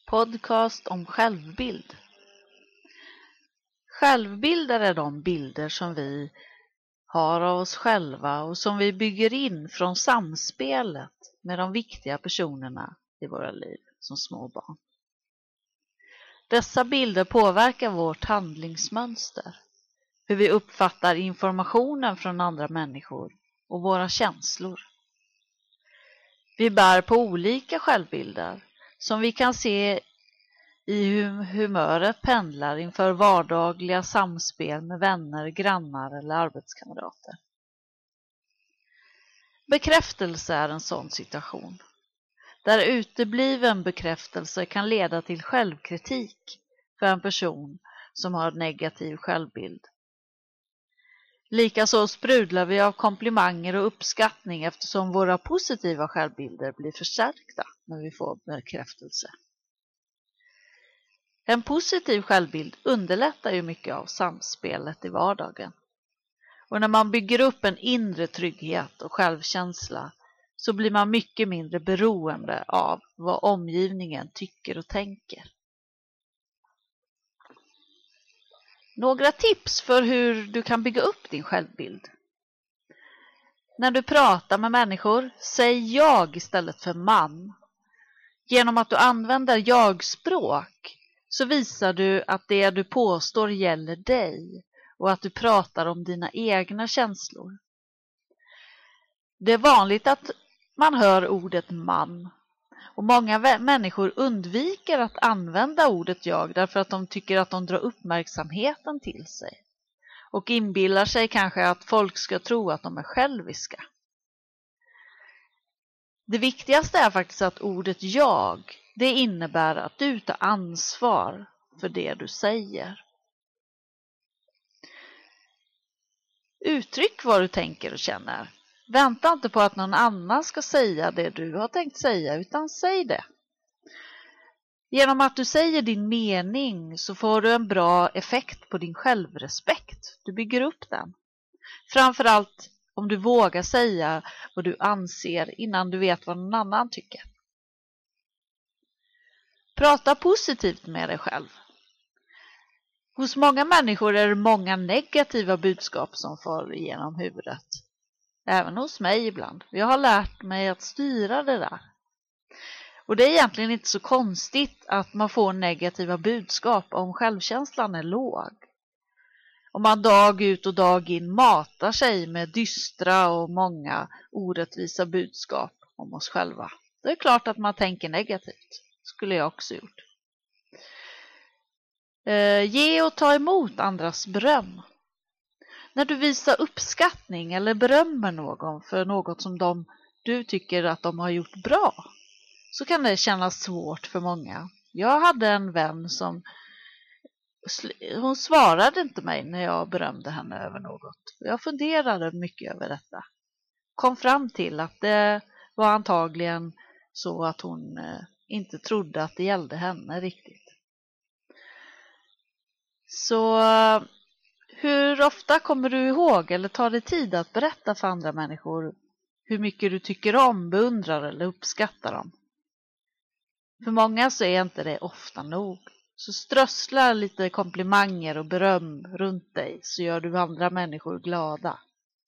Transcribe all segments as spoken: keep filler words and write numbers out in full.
podcast om självbild. Självbilder är de bilder som vi har av oss själva och som vi bygger in från samspelet med de viktiga personerna i våra liv som små barn. Dessa bilder påverkar vårt handlingsmönster, hur vi uppfattar informationen från andra människor och våra känslor. Vi bär på olika självbilder som vi kan se i hur humöret pendlar inför vardagliga samspel med vänner, grannar eller arbetskamrater. Bekräftelse är en sån situation, där utebliven bekräftelse kan leda till självkritik för en person som har negativ självbild. Likaså sprudlar vi av komplimanger och uppskattning eftersom våra positiva självbilder blir förstärkta när vi får bekräftelse. En positiv självbild underlättar ju mycket av samspelet i vardagen. Och när man bygger upp en inre trygghet och självkänsla så blir man mycket mindre beroende av vad omgivningen tycker och tänker. Några tips för hur du kan bygga upp din självbild. När du pratar med människor, säg jag istället för man. Genom att du använder jag-språk så visar du att det du påstår gäller dig och att du pratar om dina egna känslor. Det är vanligt att man hör ordet man. Och många människor undviker att använda ordet jag därför att de tycker att de drar uppmärksamheten till sig. Och inbillar sig kanske att folk ska tro att de är själviska. Det viktigaste är faktiskt att ordet jag, det innebär att du tar ansvar för det du säger. Uttryck vad du tänker och känner. Vänta inte på att någon annan ska säga det du har tänkt säga, utan säg det. Genom att du säger din mening så får du en bra effekt på din självrespekt. Du bygger upp den. Framförallt om du vågar säga vad du anser innan du vet vad någon annan tycker. Prata positivt med dig själv. Hos många människor är det många negativa budskap som får igenom huvudet. Även hos mig ibland. Jag har lärt mig att styra det där. Och det är egentligen inte så konstigt att man får negativa budskap om självkänslan är låg. Om man dag ut och dag in matar sig med dystra och många orättvisa budskap om oss själva. Det är klart att man tänker negativt. Skulle jag också gjort. Eh, ge och ta emot andras beröm. När du visar uppskattning eller berömmer någon för något som de, du tycker att de har gjort bra så kan det kännas svårt för många. Jag hade en vän som hon svarade inte mig när jag berömde henne över något. Jag funderade mycket över detta. Kom fram till att det var antagligen så att hon inte trodde att det gällde henne riktigt. Så hur ofta kommer du ihåg eller tar dig tid att berätta för andra människor hur mycket du tycker om, beundrar eller uppskattar dem? För många så är inte det ofta nog. Så strössla lite komplimanger och beröm runt dig så gör du andra människor glada.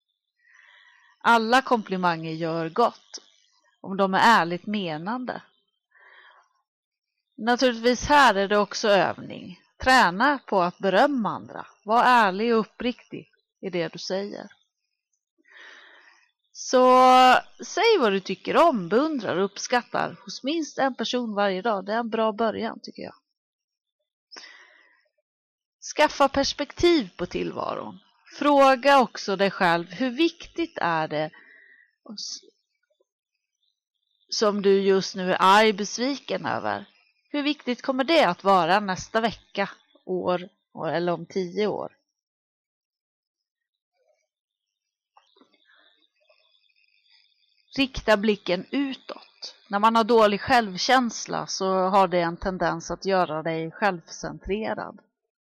Alla komplimanger gör gott om de är ärligt menande. Naturligtvis här är det också övning. Träna på att berömma andra. Var ärlig och uppriktig i det du säger. Så säg vad du tycker om, beundrar och uppskattar hos minst en person varje dag. Det är en bra början tycker jag. Skaffa perspektiv på tillvaron. Fråga också dig själv hur viktigt är det som du just nu är arg, besviken över. Hur viktigt kommer det att vara nästa vecka, år eller om tio år? Rikta blicken utåt. När man har dålig självkänsla så har det en tendens att göra dig självcentrerad.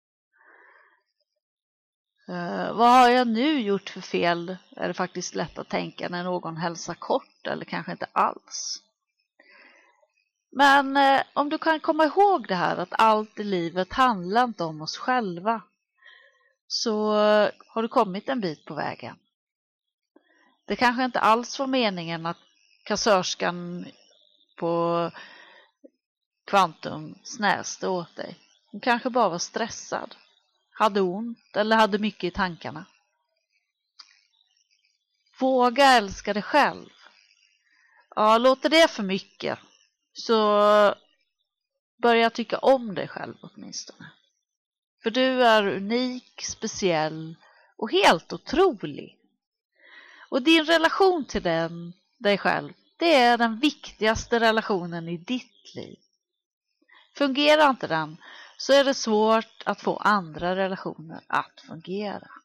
Uh, vad har jag nu gjort för fel? Är det faktiskt lätt att tänka när någon hälsar kort eller kanske inte alls. Men eh, om du kan komma ihåg det här att allt i livet handlar inte om oss själva, så eh, har du kommit en bit på vägen. Det kanske inte alls var meningen att kassörskan på Kvantum snäste åt dig. Hon kanske bara var stressad, hade ont eller hade mycket i tankarna. Våga älska dig själv. Ja, låter det för mycket, så börja tycka om dig själv åtminstone. För du är unik, speciell och helt otrolig. Och din relation till den, dig själv, det är den viktigaste relationen i ditt liv. Fungerar inte den, så är det svårt att få andra relationer att fungera.